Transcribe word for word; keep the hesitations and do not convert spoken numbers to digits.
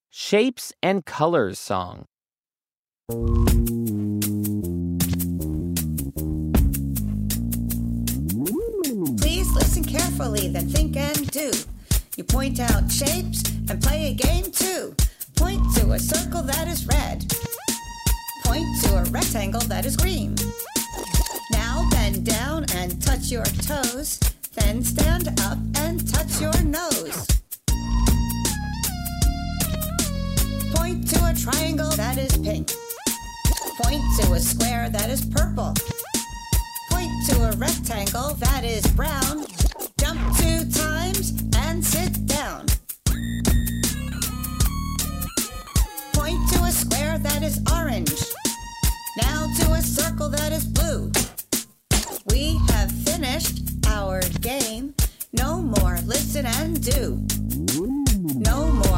Shapes and Colors song. Please listen carefully, then think and do. You point out shapes and play a game too. Point to a circle that is red. Point to a rectangle that is green. Now bend down and touch your toes. Then stand up and touch your nose. Point to a triangle that is pink. Point to a square that is purple. Point to a rectangle that is brown. Jump two times and sit down. Point to a square that is orange. Now to a circle that is blue. We have finished our game. No more listen and do. No more